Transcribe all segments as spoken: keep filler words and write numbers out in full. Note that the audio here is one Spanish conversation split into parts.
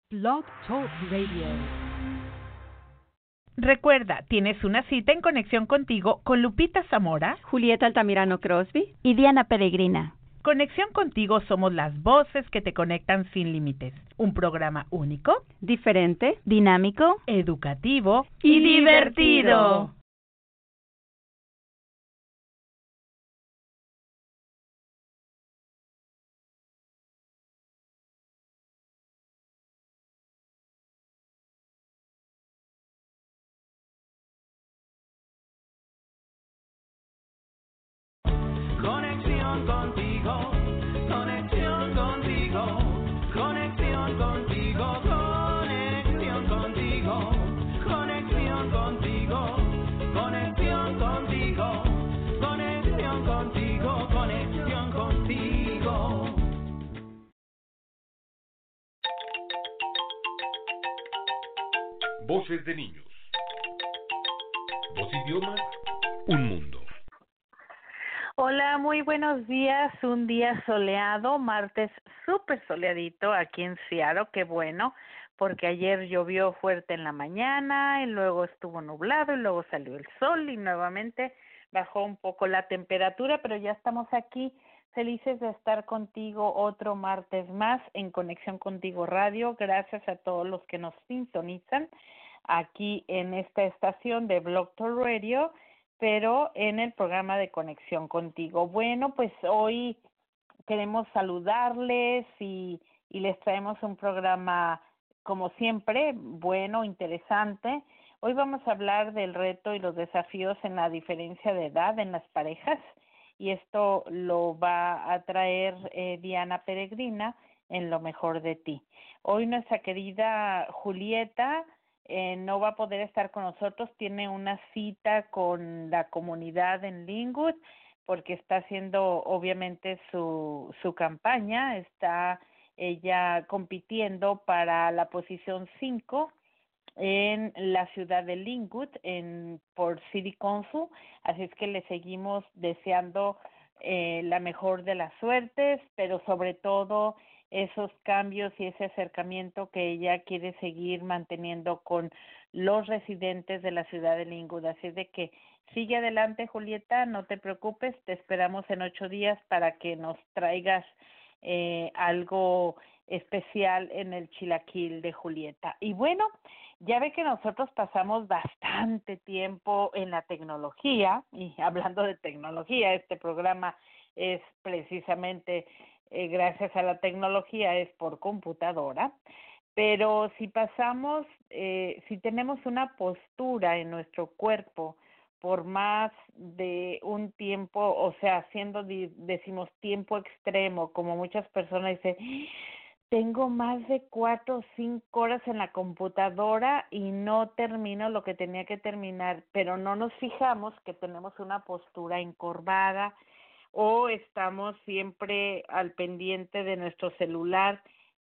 Blog Talk Radio. Recuerda, tienes una cita en Conexión Contigo con Lupita Zamora, Julieta Altamirano Crosby y Diana Peregrina. Conexión Contigo somos las voces que te conectan sin límites. Un programa único, diferente, dinámico, educativo y divertido. Conexión contigo, conexión contigo, conexión contigo, conexión contigo, conexión contigo, conexión contigo, conexión contigo, conexión contigo. Voces de niños. Voz idioma, un mundo. Hola, muy buenos días. Un día soleado, martes súper soleadito aquí en Seattle. Qué bueno, porque ayer llovió fuerte en la mañana y luego estuvo nublado y luego salió el sol y nuevamente bajó un poco la temperatura, pero ya estamos aquí felices de estar contigo otro martes más en Conexión Contigo Radio. Gracias a todos los que nos sintonizan aquí en esta estación de Blog Talk Radio, pero en el programa de Conexión Contigo. Bueno, pues hoy queremos saludarles y, y les traemos un programa, como siempre, bueno, interesante. Hoy vamos a hablar del reto y los desafíos en la diferencia de edad en las parejas, y esto lo va a traer eh, Diana Peregrina en Lo Mejor de Ti. Hoy nuestra querida Julieta Eh, no va a poder estar con nosotros, tiene una cita con la comunidad en Linwood porque está haciendo obviamente su, su campaña, está ella compitiendo para la posición cinco en la ciudad de Linwood en, por City Council, así es que le seguimos deseando eh, la mejor de las suertes, pero sobre todo esos cambios y ese acercamiento que ella quiere seguir manteniendo con los residentes de la ciudad de Linwood. Así de que sigue adelante, Julieta, no te preocupes, te esperamos en ocho días para que nos traigas eh, algo especial en el chilaquil de Julieta. Y bueno, ya ve que nosotros pasamos bastante tiempo en la tecnología, y hablando de tecnología, este programa es precisamente Eh, gracias a la tecnología, es por computadora, pero si pasamos, eh, si tenemos una postura en nuestro cuerpo por más de un tiempo, o sea, haciendo, decimos, tiempo extremo, como muchas personas dicen, tengo más de cuatro o cinco horas en la computadora y no termino lo que tenía que terminar, pero no nos fijamos que tenemos una postura encorvada, o estamos siempre al pendiente de nuestro celular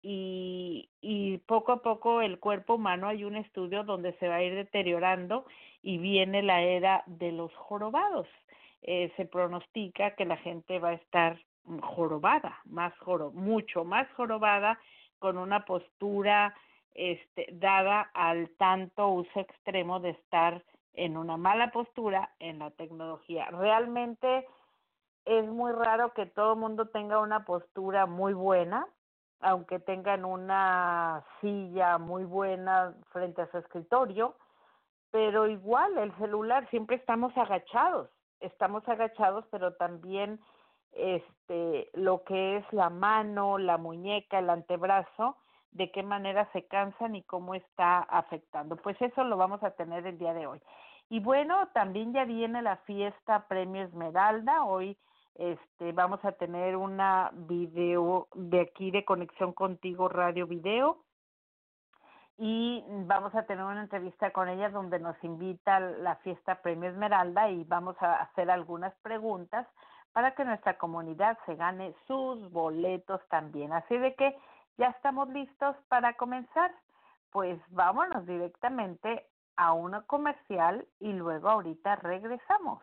y, y poco a poco el cuerpo humano, hay un estudio donde se va a ir deteriorando y viene la era de los jorobados. Eh, se pronostica que la gente va a estar jorobada, más joro, mucho más jorobada, con una postura este, dada al tanto uso extremo de estar en una mala postura en la tecnología. Realmente es muy raro que todo el mundo tenga una postura muy buena, aunque tengan una silla muy buena frente a su escritorio, pero igual el celular, siempre estamos agachados, estamos agachados, pero también este lo que es la mano, la muñeca, el antebrazo, de qué manera se cansan y cómo está afectando. Pues eso lo vamos a tener el día de hoy. Y bueno, también ya viene la fiesta Premio Esmeralda. Hoy Este, vamos a tener una video de aquí de Conexión Contigo Radio Video y vamos a tener una entrevista con ella donde nos invita a la fiesta Premio Esmeralda y vamos a hacer algunas preguntas para que nuestra comunidad se gane sus boletos también. Así de que ya estamos listos para comenzar. Pues vámonos directamente a una comercial y luego ahorita regresamos.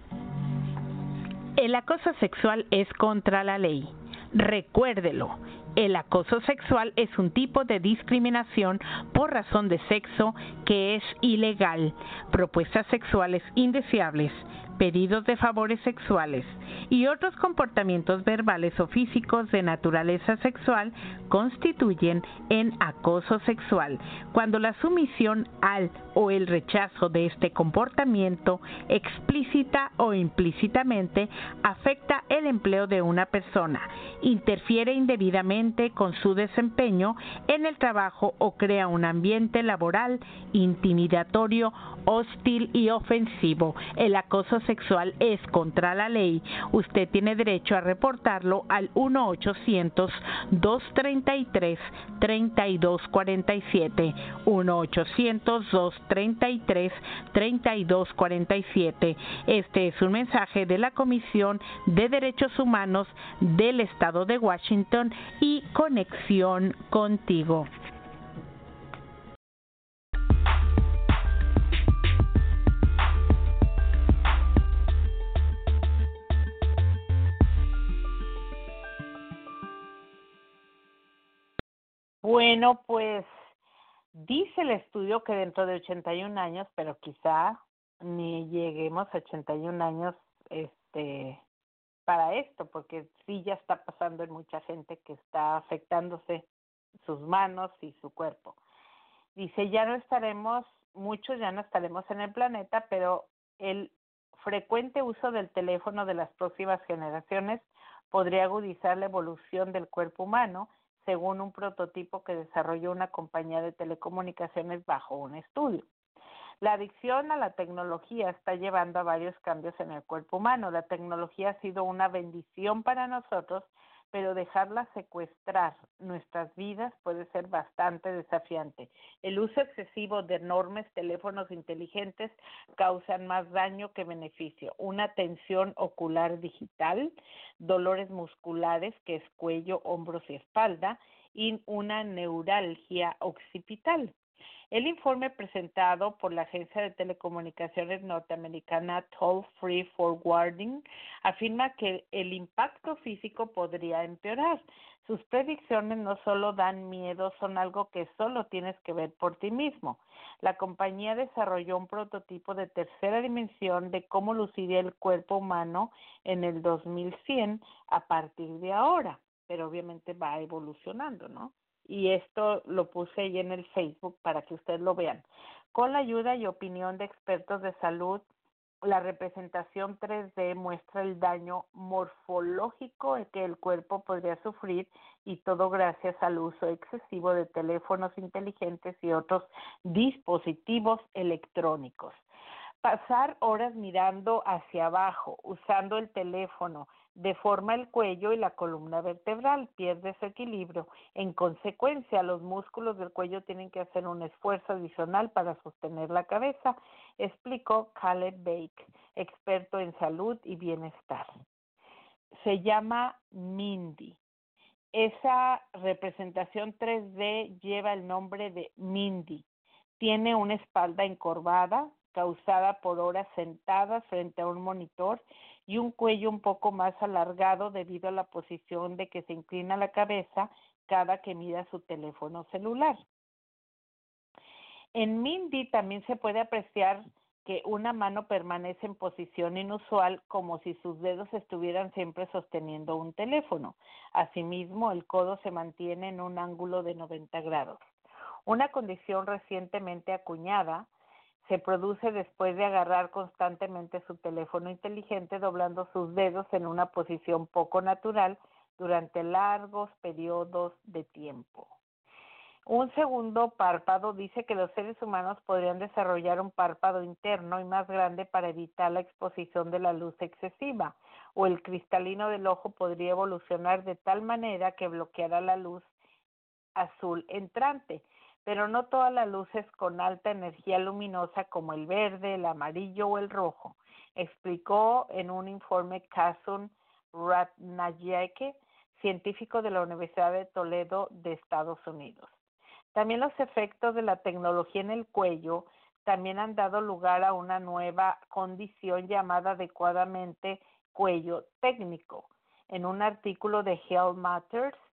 El acoso sexual es contra la ley. Recuérdelo. El acoso sexual es un tipo de discriminación por razón de sexo que es ilegal. Propuestas sexuales indeseables, pedidos de favores sexuales y otros comportamientos verbales o físicos de naturaleza sexual constituyen en acoso sexual, cuando la sumisión al o el rechazo de este comportamiento explícita o implícitamente afecta el empleo de una persona, interfiere indebidamente con su desempeño en el trabajo o crea un ambiente laboral intimidatorio, hostil y ofensivo. El acoso sexual es contra la ley. Usted tiene derecho a reportarlo al uno ochocientos, dos treinta y tres, treinta y dos cuarenta y siete, uno ochocientos, dos treinta y tres, treinta y dos cuarenta y siete. Este es un mensaje de la Comisión de Derechos Humanos del Estado de Washington y Conexión Contigo. Bueno, pues dice el estudio que dentro de ochenta y un años, pero quizá ni lleguemos a ochenta y un años este para esto, porque sí ya está pasando en mucha gente que está afectándose sus manos y su cuerpo. Dice, ya no estaremos, muchos ya no estaremos en el planeta, pero el frecuente uso del teléfono de las próximas generaciones podría agudizar la evolución del cuerpo humano, según un prototipo que desarrolló una compañía de telecomunicaciones bajo un estudio. La adicción a la tecnología está llevando a varios cambios en el cuerpo humano. La tecnología ha sido una bendición para nosotros, pero dejarla secuestrar nuestras vidas puede ser bastante desafiante. El uso excesivo de enormes teléfonos inteligentes causan más daño que beneficio. Una tensión ocular digital, dolores musculares, que es cuello, hombros y espalda, y una neuralgia occipital. El informe presentado por la agencia de telecomunicaciones norteamericana Toll Free Forwarding afirma que el impacto físico podría empeorar. Sus predicciones no solo dan miedo, son algo que solo tienes que ver por ti mismo. La compañía desarrolló un prototipo de tercera dimensión de cómo luciría el cuerpo humano en el dos mil cien a partir de ahora, pero obviamente va evolucionando, ¿no? Y esto lo puse ahí en el Facebook para que ustedes lo vean. Con la ayuda y opinión de expertos de salud, la representación tres D muestra el daño morfológico que el cuerpo podría sufrir, y todo gracias al uso excesivo de teléfonos inteligentes y otros dispositivos electrónicos. Pasar horas mirando hacia abajo, usando el teléfono, deforma el cuello y la columna vertebral, pierde su equilibrio. En consecuencia, los músculos del cuello tienen que hacer un esfuerzo adicional para sostener la cabeza, explicó Caleb Bake, experto en salud y bienestar. Se llama Mindy. Esa representación tres D lleva el nombre de Mindy. Tiene una espalda encorvada, causada por horas sentadas frente a un monitor, y un cuello un poco más alargado debido a la posición de que se inclina la cabeza cada que mira su teléfono celular. En Mindy también se puede apreciar que una mano permanece en posición inusual, como si sus dedos estuvieran siempre sosteniendo un teléfono. Asimismo, el codo se mantiene en un ángulo de noventa grados. Una condición recientemente acuñada se produce después de agarrar constantemente su teléfono inteligente, doblando sus dedos en una posición poco natural durante largos periodos de tiempo. Un segundo párpado dice que los seres humanos podrían desarrollar un párpado interno y más grande para evitar la exposición de la luz excesiva, o el cristalino del ojo podría evolucionar de tal manera que bloqueara la luz azul entrante. Pero no toda la luz es con alta energía luminosa como el verde, el amarillo o el rojo, explicó en un informe Kazum Ratnayeke, científico de la Universidad de Toledo de Estados Unidos. También los efectos de la tecnología en el cuello también han dado lugar a una nueva condición llamada adecuadamente cuello técnico. En un artículo de Health Matters,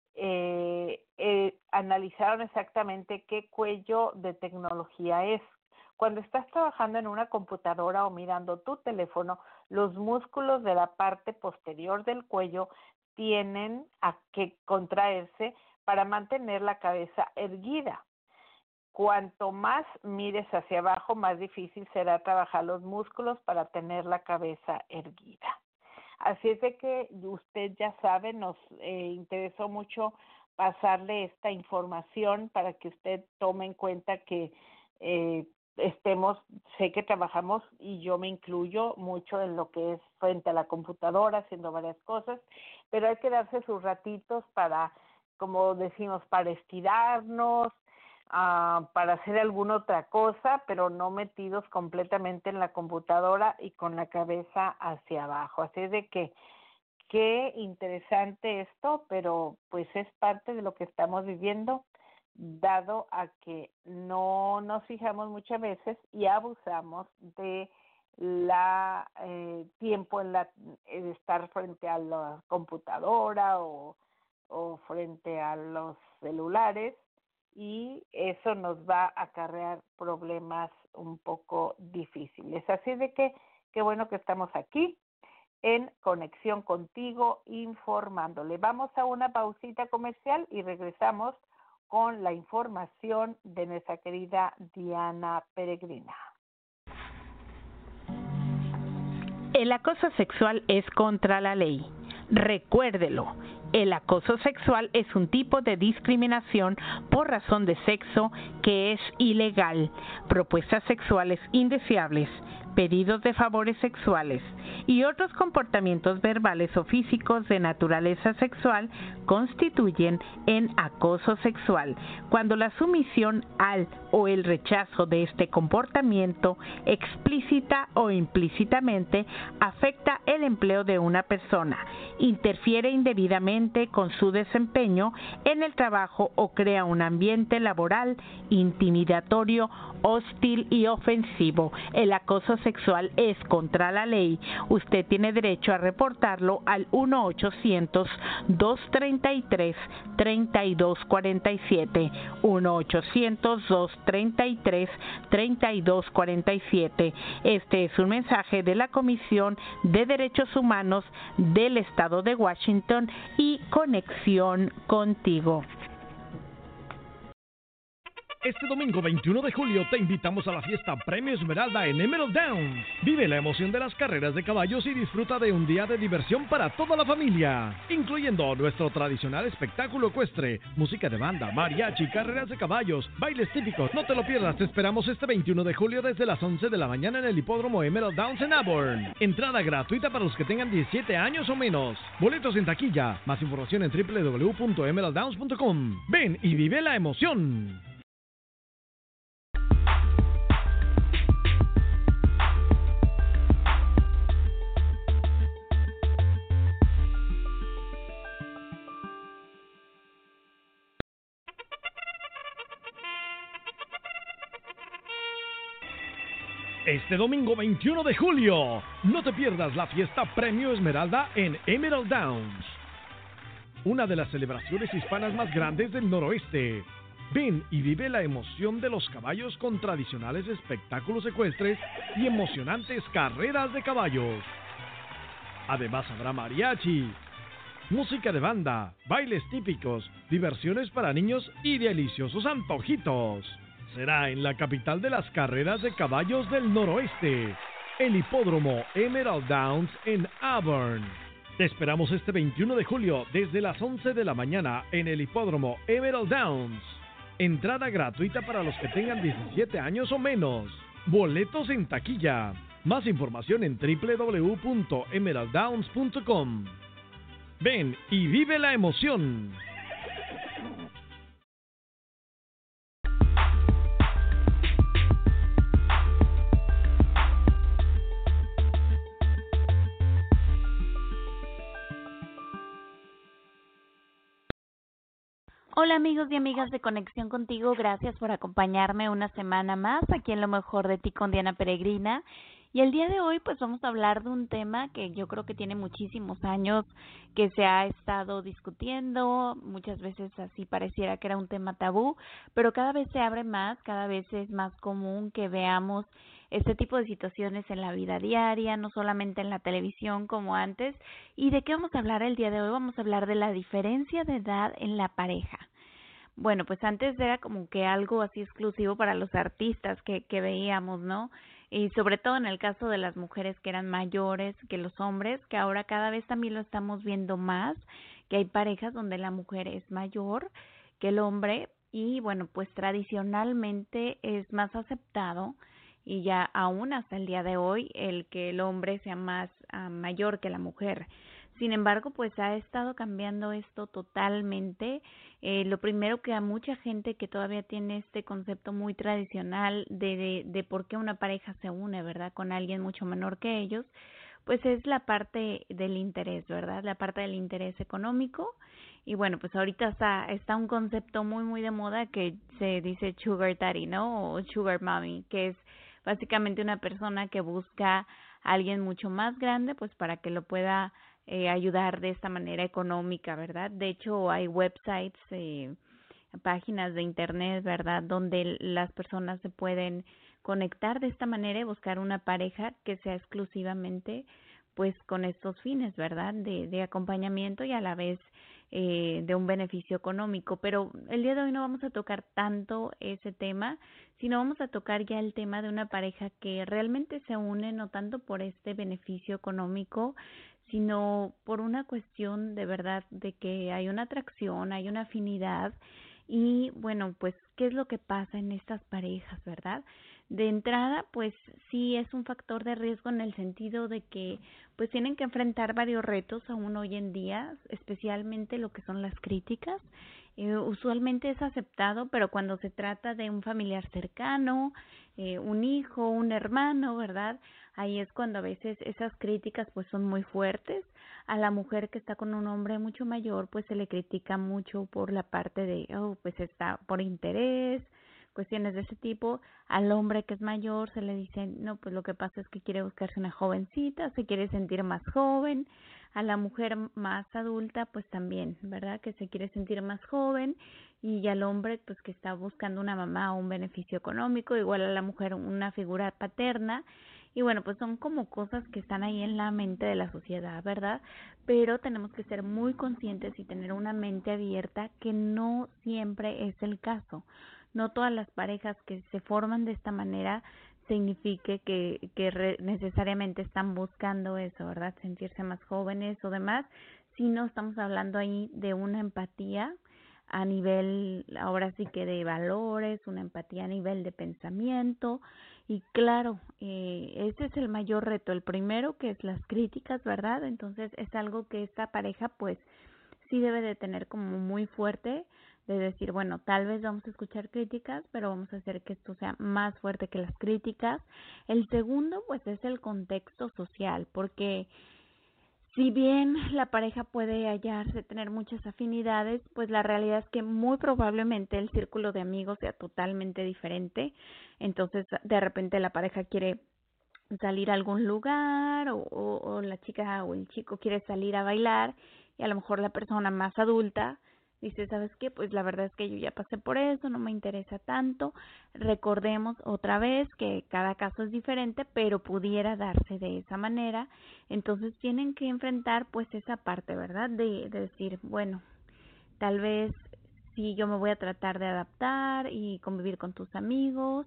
eh, eh, analizaron exactamente qué cuello de tecnología es. Cuando estás trabajando en una computadora o mirando tu teléfono, los músculos de la parte posterior del cuello tienen a que contraerse para mantener la cabeza erguida. Cuanto más mires hacia abajo, más difícil será trabajar los músculos para tener la cabeza erguida. Así es de que usted ya sabe, nos eh, interesó mucho pasarle esta información para que usted tome en cuenta que eh, estemos, sé que trabajamos y yo me incluyo mucho en lo que es frente a la computadora, haciendo varias cosas, pero hay que darse sus ratitos para, como decimos, para estirarnos, Uh, para hacer alguna otra cosa, pero no metidos completamente en la computadora y con la cabeza hacia abajo. Así es de que qué interesante esto, pero pues es parte de lo que estamos viviendo, dado a que no nos fijamos muchas veces y abusamos de la eh, tiempo en la de estar frente a la computadora o, o frente a los celulares, y eso nos va a acarrear problemas un poco difíciles. Así de que qué bueno que estamos aquí en Conexión Contigo informándole. Vamos a una pausita comercial y regresamos con la información de nuestra querida Diana Peregrina. El acoso sexual es contra la ley. Recuérdelo. El acoso sexual es un tipo de discriminación por razón de sexo que es ilegal. Propuestas sexuales indeseables, pedidos de favores sexuales y otros comportamientos verbales o físicos de naturaleza sexual constituyen en acoso sexual cuando la sumisión al o el rechazo de este comportamiento explícita o implícitamente afecta el empleo de una persona, interfiere indebidamente con su desempeño en el trabajo o crea un ambiente laboral intimidatorio, hostil y ofensivo. El acoso sexual es contra la ley. Usted tiene derecho a reportarlo al uno ochocientos, dos treinta y tres, treinta y dos cuarenta y siete, uno ochocientos, dos treinta y tres, treinta y dos cuarenta y siete. Este es un mensaje de la Comisión de Derechos Humanos del Estado de Washington y Conexión Contigo. Este domingo veintiuno de julio te invitamos a la fiesta Premio Esmeralda en Emerald Downs. Vive la emoción de las carreras de caballos y disfruta de un día de diversión para toda la familia, incluyendo nuestro tradicional espectáculo ecuestre, música de banda, mariachi, carreras de caballos, bailes típicos. No te lo pierdas, te esperamos este veintiuno de julio desde las once de la mañana en el hipódromo Emerald Downs en Auburn. Entrada gratuita para los que tengan diecisiete años o menos. Boletos en taquilla. Más información en doble u doble u doble u punto emerald downs punto com. Ven y vive la emoción. Este domingo veintiuno de julio, no te pierdas la fiesta Premio Esmeralda en Emerald Downs, una de las celebraciones hispanas más grandes del noroeste. Ven y vive la emoción de los caballos con tradicionales espectáculos ecuestres y emocionantes carreras de caballos. Además habrá mariachi, música de banda, bailes típicos, diversiones para niños y deliciosos antojitos. Será en la capital de las carreras de caballos del noroeste, el hipódromo Emerald Downs en Auburn. Te esperamos este veintiuno de julio desde las once de la mañana en el hipódromo Emerald Downs. Entrada gratuita para los que tengan diecisiete años o menos. Boletos en taquilla. Más información en doble u doble u doble u punto emerald downs punto com. Ven y vive la emoción. Hola amigos y amigas de Conexión Contigo, gracias por acompañarme una semana más aquí en Lo Mejor de Ti con Diana Peregrina. Y el día de hoy pues vamos a hablar de un tema que yo creo que tiene muchísimos años que se ha estado discutiendo, muchas veces así pareciera que era un tema tabú, pero cada vez se abre más, cada vez es más común que veamos este tipo de situaciones en la vida diaria, no solamente en la televisión como antes. ¿Y de qué vamos a hablar el día de hoy? Vamos a hablar de la diferencia de edad en la pareja. Bueno, pues antes era como que algo así exclusivo para los artistas que, que veíamos, ¿no? Y sobre todo en el caso de las mujeres que eran mayores que los hombres, que ahora cada vez también lo estamos viendo más, que hay parejas donde la mujer es mayor que el hombre y bueno, pues tradicionalmente es más aceptado y ya aún hasta el día de hoy el que el hombre sea más uh, mayor que la mujer. Sin embargo, pues ha estado cambiando esto totalmente. Eh, lo primero que a mucha gente que todavía tiene este concepto muy tradicional de, de, de por qué una pareja se une, ¿verdad?, con alguien mucho menor que ellos, pues es la parte del interés, ¿verdad?, la parte del interés económico. Y bueno, pues ahorita está, está un concepto muy, muy de moda que se dice sugar daddy, ¿no?, o sugar mommy, que es básicamente una persona que busca a alguien mucho más grande, pues para que lo pueda Eh, ayudar de esta manera económica, ¿verdad? De hecho, hay websites, eh, páginas de internet, ¿verdad?, donde las personas se pueden conectar de esta manera y buscar una pareja que sea exclusivamente, pues, con estos fines, ¿verdad?, de, de acompañamiento y a la vez eh, de un beneficio económico. Pero el día de hoy no vamos a tocar tanto ese tema, sino vamos a tocar ya el tema de una pareja que realmente se une no tanto por este beneficio económico, sino por una cuestión de verdad de que hay una atracción, hay una afinidad y bueno, pues, ¿qué es lo que pasa en estas parejas, verdad? De entrada, pues sí es un factor de riesgo en el sentido de que pues tienen que enfrentar varios retos aún hoy en día, especialmente lo que son las críticas. Eh, usualmente es aceptado, pero cuando se trata de un familiar cercano, eh, un hijo, un hermano, ¿verdad?, ahí es cuando a veces esas críticas pues son muy fuertes. A la mujer que está con un hombre mucho mayor pues se le critica mucho por la parte de, oh, pues está por interés, cuestiones de ese tipo. Al hombre que es mayor se le dice, no, pues lo que pasa es que quiere buscarse una jovencita, se quiere sentir más joven. A la mujer más adulta pues también, ¿verdad?, que se quiere sentir más joven. Y al hombre pues que está buscando una mamá o un beneficio económico, igual a la mujer una figura paterna. Y bueno, pues son como cosas que están ahí en la mente de la sociedad, ¿verdad? Pero tenemos que ser muy conscientes y tener una mente abierta que no siempre es el caso. No todas las parejas que se forman de esta manera signifique que, que re, necesariamente están buscando eso, ¿verdad?, sentirse más jóvenes o demás, sino estamos hablando ahí de una empatía a nivel, ahora sí que de valores, una empatía a nivel de pensamiento. Y claro, eh, ese es el mayor reto, el primero, que es las críticas, ¿verdad? Entonces es algo que esta pareja pues sí debe de tener como muy fuerte, de decir, bueno, tal vez vamos a escuchar críticas, pero vamos a hacer que esto sea más fuerte que las críticas. El segundo pues es el contexto social, porque si bien la pareja puede hallarse, tener muchas afinidades, pues la realidad es que muy probablemente el círculo de amigos sea totalmente diferente. Entonces, de repente la pareja quiere salir a algún lugar o, o, o la chica o el chico quiere salir a bailar y a lo mejor la persona más adulta dice, ¿sabes qué? Pues la verdad es que yo ya pasé por eso, no me interesa tanto. Recordemos otra vez que cada caso es diferente, pero pudiera darse de esa manera. Entonces tienen que enfrentar pues esa parte, ¿verdad? De, de decir, bueno, tal vez sí yo me voy a tratar de adaptar y convivir con tus amigos,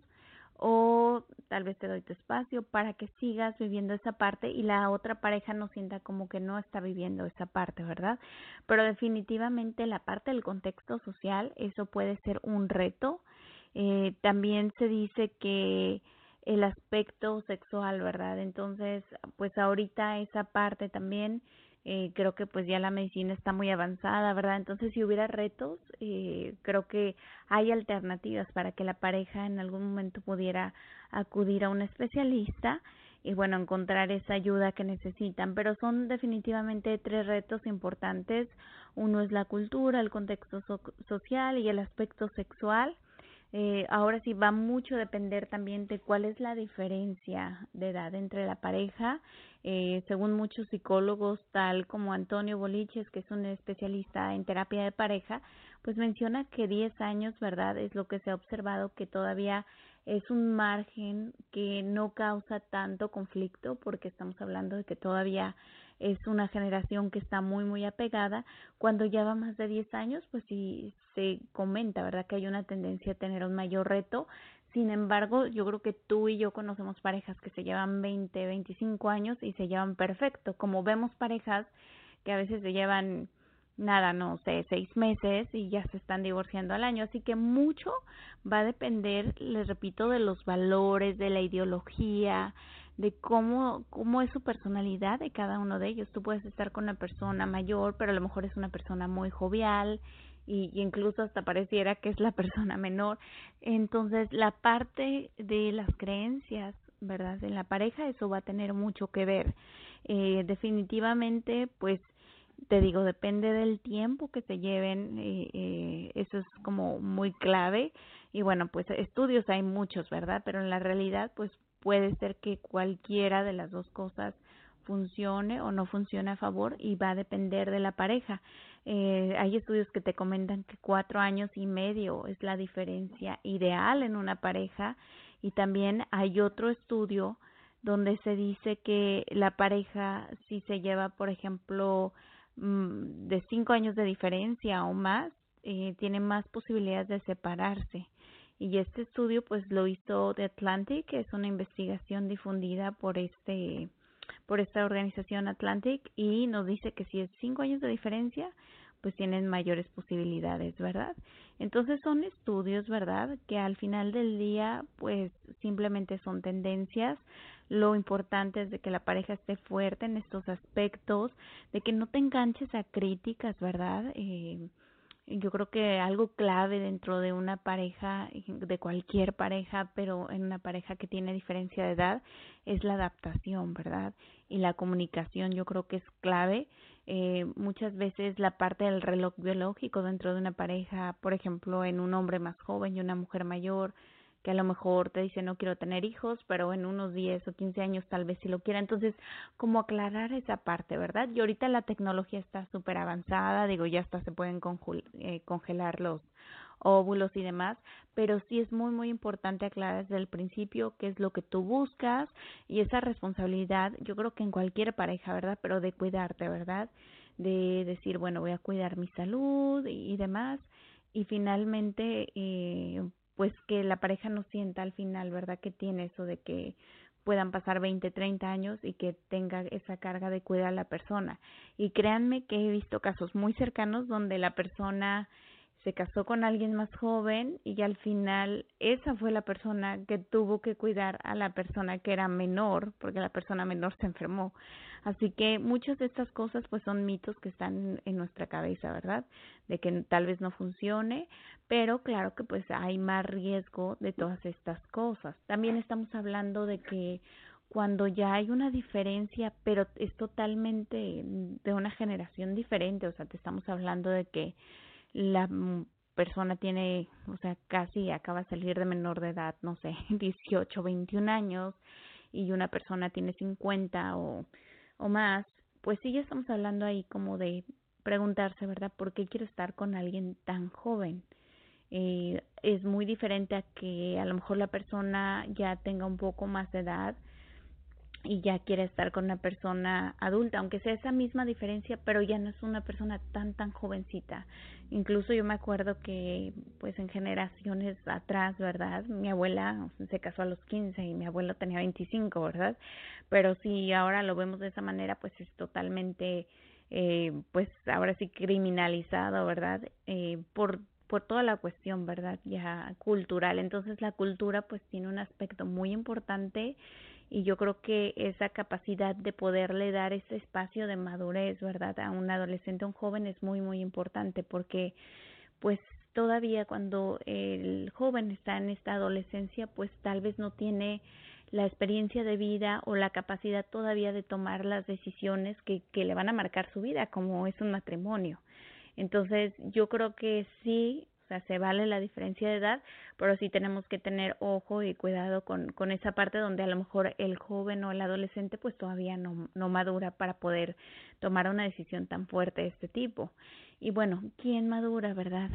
o tal vez te doy tu espacio para que sigas viviendo esa parte y la otra pareja no sienta como que no está viviendo esa parte, ¿verdad? Pero definitivamente la parte del contexto social, eso puede ser un reto. Eh, también se dice que el aspecto sexual, ¿verdad? Entonces, pues ahorita esa parte también, eh, creo que pues ya la medicina está muy avanzada, ¿verdad? Entonces, si hubiera retos, eh, creo que hay alternativas para que la pareja en algún momento pudiera acudir a un especialista y bueno, encontrar esa ayuda que necesitan. Pero son definitivamente tres retos importantes. Uno es la cultura, el contexto so- social y el aspecto sexual. Eh, ahora sí va mucho a depender también de cuál es la diferencia de edad entre la pareja. Eh, según muchos psicólogos, tal como Antonio Boliches, que es un especialista en terapia de pareja, pues menciona que diez años, ¿verdad? Es lo que se ha observado, que todavía es un margen que no causa tanto conflicto, porque estamos hablando de que todavía es una generación que está muy, muy apegada. Cuando ya va más de diez años, pues sí se comenta, ¿verdad?, que hay una tendencia a tener un mayor reto. Sin embargo, yo creo que tú y yo conocemos parejas que se llevan veinte, veinticinco años y se llevan perfecto, como vemos parejas que a veces se llevan nada, no sé, seis meses y ya se están divorciando al año. Así que mucho va a depender, les repito, de los valores, de la ideología, de cómo, cómo es su personalidad de cada uno de ellos. Tú puedes estar con una persona mayor, pero a lo mejor es una persona muy jovial y, y incluso hasta pareciera que es la persona menor. Entonces, la parte de las creencias, ¿verdad?, en la pareja, eso va a tener mucho que ver. Eh, definitivamente, pues, te digo, depende del tiempo que se lleven, eh, eh, eso es como muy clave. Y bueno, pues estudios hay muchos, ¿verdad? Pero en la realidad, pues puede ser que cualquiera de las dos cosas funcione o no funcione a favor y va a depender de la pareja. Eh, hay estudios que te comentan que cuatro años y medio es la diferencia ideal en una pareja, y también hay otro estudio donde se dice que la pareja, si se lleva, por ejemplo, de cinco años de diferencia o más, eh, tiene más posibilidades de separarse. Y este estudio pues lo hizo The Atlantic, que es una investigación difundida por este por esta organización Atlantic, y nos dice que si es cinco años de diferencia, pues tienen mayores posibilidades, ¿verdad? Entonces son estudios, ¿verdad?, que al final del día pues simplemente son tendencias. Lo importante es de que la pareja esté fuerte en estos aspectos, de que no te enganches a críticas, ¿verdad? Eh, yo creo que algo clave dentro de una pareja, de cualquier pareja, pero en una pareja que tiene diferencia de edad, es la adaptación, ¿verdad? Y la comunicación, yo creo que es clave. Eh, muchas veces la parte del reloj biológico dentro de una pareja, por ejemplo, en un hombre más joven y una mujer mayor, que a lo mejor te dice no quiero tener hijos, pero en unos diez o quince años tal vez sí lo quiera. Entonces, como aclarar esa parte, ¿verdad? Y ahorita la tecnología está súper avanzada, digo, ya hasta se pueden conjul- eh, congelar los óvulos y demás, pero sí es muy, muy importante aclarar desde el principio qué es lo que tú buscas, y esa responsabilidad, yo creo que en cualquier pareja, ¿verdad?, pero de cuidarte, ¿verdad?, de decir, bueno, voy a cuidar mi salud y, y demás, y finalmente, eh, pues que la pareja no sienta al final, ¿verdad?, que tiene eso de que puedan pasar veinte, treinta años y que tenga esa carga de cuidar a la persona. Y créanme que he visto casos muy cercanos donde la persona se casó con alguien más joven y al final esa fue la persona que tuvo que cuidar a la persona que era menor, porque la persona menor se enfermó. Así que muchas de estas cosas pues son mitos que están en nuestra cabeza, ¿verdad?, de que tal vez no funcione, pero claro que pues hay más riesgo de todas estas cosas. También estamos hablando de que cuando ya hay una diferencia, pero es totalmente de una generación diferente, o sea, te estamos hablando de que la persona tiene, o sea, casi acaba de salir de menor de edad, no sé, dieciocho, veintiún años, y una persona tiene cincuenta o, o más, pues sí ya estamos hablando ahí como de preguntarse, ¿verdad?, ¿por qué quiero estar con alguien tan joven? Eh, es muy diferente a que a lo mejor la persona ya tenga un poco más de edad y ya quiere estar con una persona adulta, aunque sea esa misma diferencia, pero ya no es una persona tan tan jovencita. Incluso yo me acuerdo que pues en generaciones atrás, ¿verdad?, mi abuela se casó a los quince y mi abuelo tenía veinticinco, ¿verdad? Pero si ahora lo vemos de esa manera, pues es totalmente, eh, pues ahora sí criminalizado, ¿verdad?, eh, por por toda la cuestión, ¿verdad?, ya cultural. Entonces la cultura pues tiene un aspecto muy importante, y yo creo que esa capacidad de poderle dar ese espacio de madurez, ¿verdad?, a un adolescente, a un joven, es muy, muy importante, porque pues todavía cuando el joven está en esta adolescencia, pues tal vez no tiene la experiencia de vida o la capacidad todavía de tomar las decisiones que, que le van a marcar su vida, como es un matrimonio. Entonces yo creo que sí, o sea, se vale la diferencia de edad, pero sí tenemos que tener ojo y cuidado con, con esa parte donde a lo mejor el joven o el adolescente pues todavía no, no madura para poder tomar una decisión tan fuerte de este tipo. Y bueno, ¿quién madura, verdad?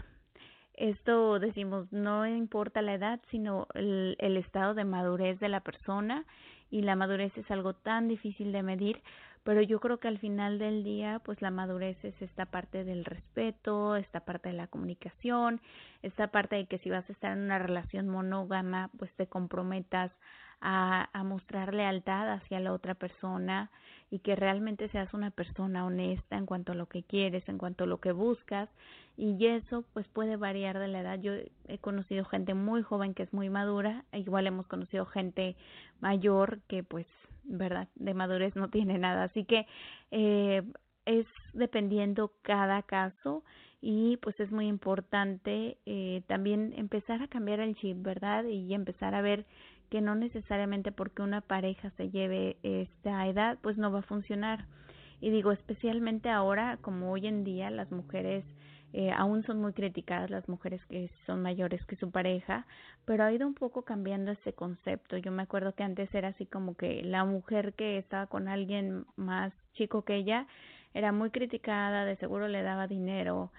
Esto decimos, no importa la edad, sino el, el estado de madurez de la persona, y la madurez es algo tan difícil de medir, pero yo creo que al final del día, pues la madurez es esta parte del respeto, esta parte de la comunicación, esta parte de que si vas a estar en una relación monógama, pues te comprometas a, a mostrar lealtad hacia la otra persona y que realmente seas una persona honesta en cuanto a lo que quieres, en cuanto a lo que buscas, y eso pues puede variar de la edad. Yo he conocido gente muy joven que es muy madura, igual hemos conocido gente mayor que pues, verdad, de madurez no tiene nada, así que eh, es dependiendo cada caso, y pues es muy importante eh, también empezar a cambiar el chip, ¿verdad? Y empezar a ver que no necesariamente porque una pareja se lleve esta edad, pues no va a funcionar. Y digo, especialmente ahora, como hoy en día las mujeres eh, aún son muy criticadas, las mujeres que son mayores que su pareja, pero ha ido un poco cambiando ese concepto. Yo me acuerdo que antes era así como que la mujer que estaba con alguien más chico que ella era muy criticada, de seguro le daba dinero,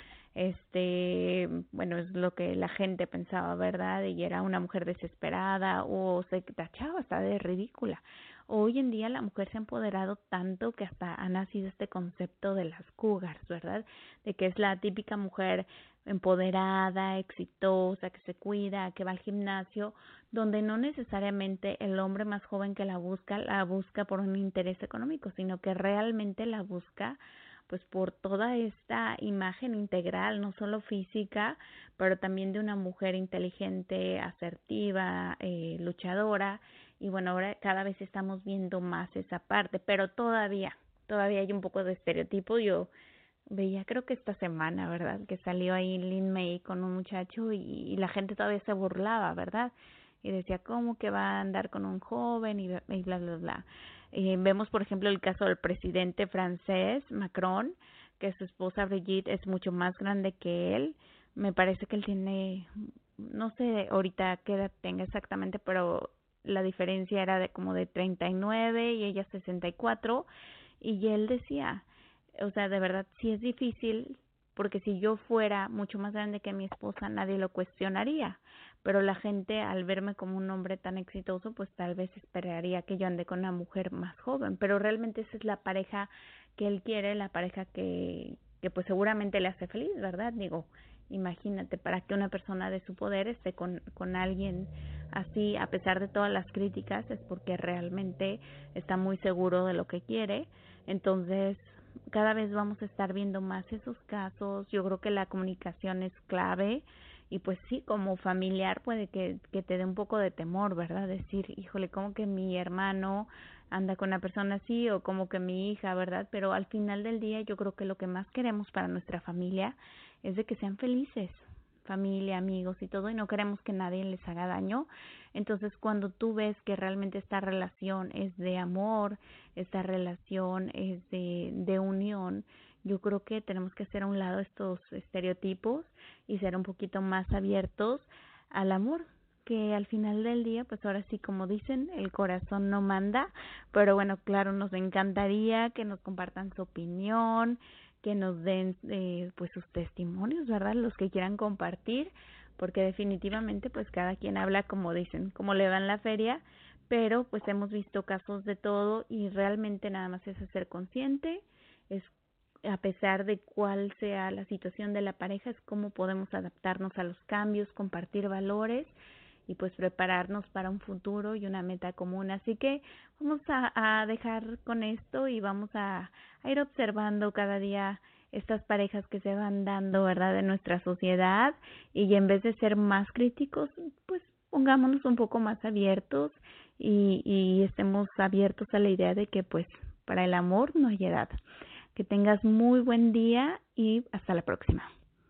este, bueno, es lo que la gente pensaba, ¿verdad? Y era una mujer desesperada o se tachaba hasta de ridícula. Hoy en día la mujer se ha empoderado tanto que hasta ha nacido este concepto de las cougars, ¿verdad? De que es la típica mujer empoderada, exitosa, que se cuida, que va al gimnasio, donde no necesariamente el hombre más joven que la busca, la busca por un interés económico, sino que realmente la busca pues por toda esta imagen integral, no solo física, pero también de una mujer inteligente, asertiva, eh, luchadora. Y bueno, ahora cada vez estamos viendo más esa parte, pero todavía, todavía hay un poco de estereotipo. Yo veía, creo que esta semana, ¿verdad?, que salió ahí Lin May con un muchacho y, y la gente todavía se burlaba, ¿verdad? Y decía, ¿cómo que va a andar con un joven? Y, y bla, bla, bla. Eh, vemos, por ejemplo, el caso del presidente francés, Macron, que su esposa Brigitte es mucho más grande que él. Me parece que él tiene, no sé ahorita qué edad tenga exactamente, pero la diferencia era de como de treinta y nueve y ella sesenta y cuatro. Y él decía, o sea, de verdad, sí es difícil, porque si yo fuera mucho más grande que mi esposa, nadie lo cuestionaría, pero la gente al verme como un hombre tan exitoso, pues tal vez esperaría que yo ande con una mujer más joven, pero realmente esa es la pareja que él quiere, la pareja que, que pues seguramente le hace feliz, ¿verdad? Digo, imagínate, para que una persona de su poder esté con, con alguien así, a pesar de todas las críticas, es porque realmente está muy seguro de lo que quiere. Entonces, cada vez vamos a estar viendo más esos casos. Yo creo que la comunicación es clave, y pues sí, como familiar puede que, que te dé un poco de temor, ¿verdad? Decir, híjole, como que mi hermano anda con una persona así, o como que mi hija, ¿verdad? Pero al final del día yo creo que lo que más queremos para nuestra familia es de que sean felices, familia, amigos y todo, y no queremos que nadie les haga daño. Entonces, cuando tú ves que realmente esta relación es de amor, esta relación es de, de unión, yo creo que tenemos que hacer a un lado estos estereotipos y ser un poquito más abiertos al amor, que al final del día, pues ahora sí, como dicen, el corazón no manda, pero bueno, claro, nos encantaría que nos compartan su opinión, que nos den eh, pues sus testimonios, ¿verdad?, los que quieran compartir, porque definitivamente pues cada quien habla como dicen, como le va en la feria, pero pues hemos visto casos de todo, y realmente nada más es ser consciente, es a pesar de cuál sea la situación de la pareja, es cómo podemos adaptarnos a los cambios, compartir valores y pues prepararnos para un futuro y una meta común. Así que vamos a, a dejar con esto y vamos a, a ir observando cada día estas parejas que se van dando, ¿verdad?, en nuestra sociedad, y en vez de ser más críticos, pues pongámonos un poco más abiertos y, y estemos abiertos a la idea de que pues para el amor no hay edad. Que tengas muy buen día y hasta la próxima.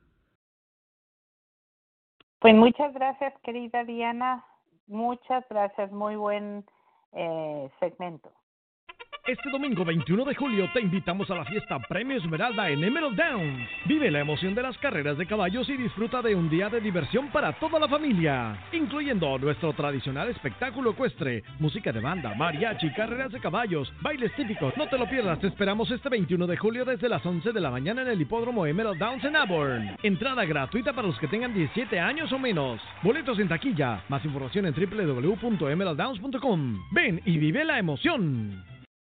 Pues muchas gracias, querida Diana. Muchas gracias. Muy buen eh, segmento. Este domingo veintiuno de julio te invitamos a la fiesta Premio Esmeralda en Emerald Downs. Vive la emoción de las carreras de caballos y disfruta de un día de diversión para toda la familia, incluyendo nuestro tradicional espectáculo ecuestre, música de banda, mariachi, carreras de caballos, bailes típicos. No te lo pierdas, te esperamos este veintiuno de julio desde las once de la mañana en el hipódromo Emerald Downs en Auburn. Entrada gratuita para los que tengan diecisiete años o menos. Boletos en taquilla. Más información en doble u doble u doble u punto emerald downs punto com. Ven y vive la emoción.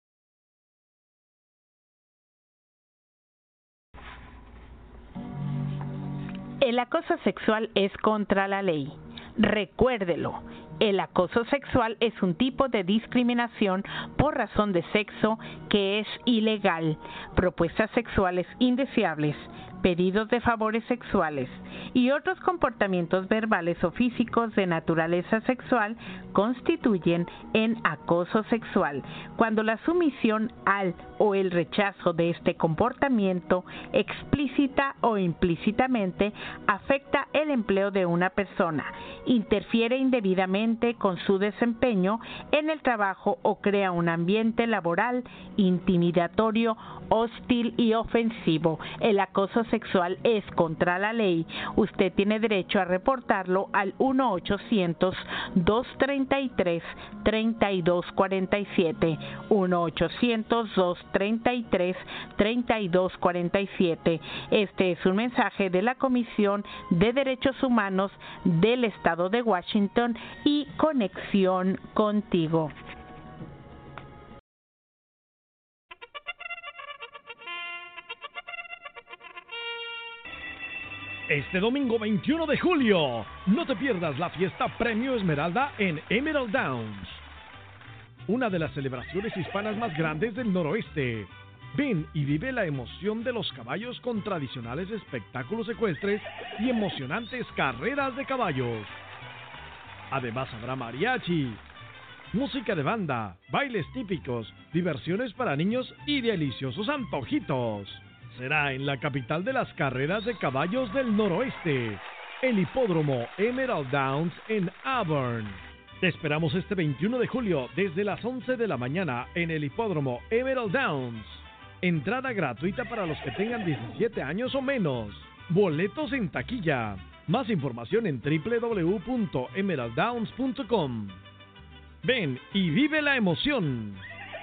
El acoso sexual es contra la ley. Recuérdelo, el acoso sexual es un tipo de discriminación por razón de sexo que es ilegal. Propuestas sexuales indeseables, pedidos de favores sexuales y otros comportamientos verbales o físicos de naturaleza sexual constituyen en acoso sexual cuando la sumisión al o el rechazo de este comportamiento explícita o implícitamente afecta el empleo de una persona, interfiere indebidamente con su desempeño en el trabajo o crea un ambiente laboral intimidatorio, hostil y ofensivo. El acoso sexual es contra la ley. Usted tiene derecho a reportarlo al uno ochocientos, dos treinta y tres, treinta y dos cuarenta y siete, uno ochocientos, dos treinta y tres, treinta y dos cuarenta y siete. Este es un mensaje de la Comisión de Derechos Humanos del Estado de Washington y Conexión Contigo. Este domingo veintiuno de julio, no te pierdas la fiesta Premio Esmeralda en Emerald Downs, una de las celebraciones hispanas más grandes del noroeste. Ven y vive la emoción de los caballos con tradicionales espectáculos ecuestres y emocionantes carreras de caballos. Además habrá mariachi, música de banda, bailes típicos, diversiones para niños y deliciosos antojitos. Será en la capital de las carreras de caballos del noroeste, el hipódromo Emerald Downs en Auburn. Te esperamos este veintiuno de julio desde las once de la mañana en el hipódromo Emerald Downs. Entrada gratuita para los que tengan diecisiete años o menos. Boletos en taquilla. Más información en doble u doble u doble u punto emerald downs punto com. Ven y vive la emoción.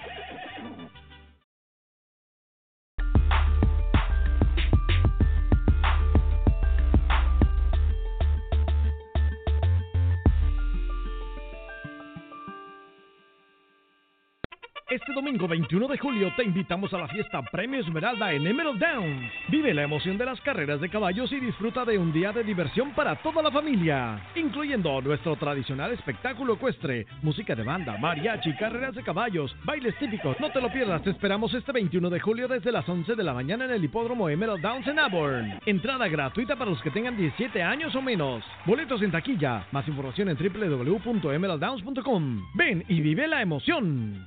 Este domingo veintiuno de julio te invitamos a la fiesta Premio Esmeralda en Emerald Downs. Vive la emoción de las carreras de caballos y disfruta de un día de diversión para toda la familia, incluyendo nuestro tradicional espectáculo ecuestre, música de banda, mariachi, carreras de caballos, bailes típicos. No te lo pierdas, te esperamos este veintiuno de julio desde las once de la mañana en el hipódromo Emerald Downs en Auburn. Entrada gratuita para los que tengan diecisiete años o menos. Boletos en taquilla. Más información en doble u doble u doble u punto emerald downs punto com. Ven y vive la emoción.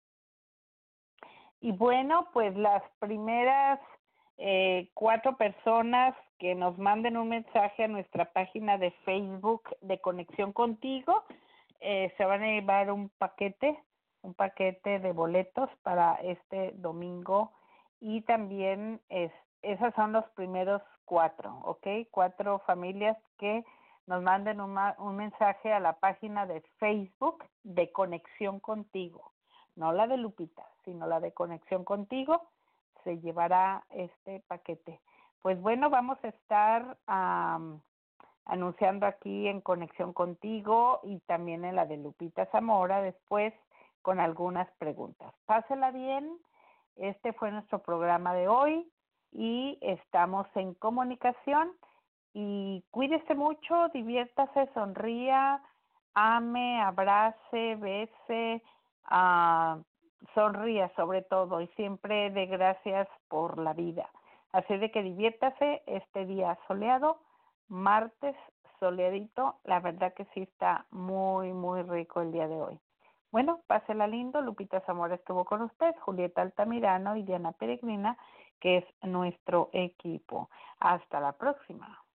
Y bueno, pues las primeras eh, cuatro personas que nos manden un mensaje a nuestra página de Facebook de Conexión Contigo, eh, se van a llevar un paquete, un paquete de boletos para este domingo. Y también es, esas son los primeros cuatro, ¿ok? Cuatro familias que nos manden un, un mensaje a la página de Facebook de Conexión Contigo. No la de Lupita, sino la de Conexión Contigo, se llevará este paquete. Pues bueno, vamos a estar um, anunciando aquí en Conexión Contigo y también en la de Lupita Zamora después con algunas preguntas. Pásela bien, este fue nuestro programa de hoy y estamos en comunicación y cuídese mucho, diviértase, sonría, ame, abrace, bese, Uh, sonría sobre todo y siempre dé gracias por la vida. Así de que diviértase este día soleado, martes soleadito, la verdad que sí está muy muy rico el día de hoy. Bueno, pásela lindo, Lupita Zamora estuvo con usted, Julieta Altamirano y Diana Peregrina, que es nuestro equipo. Hasta la próxima.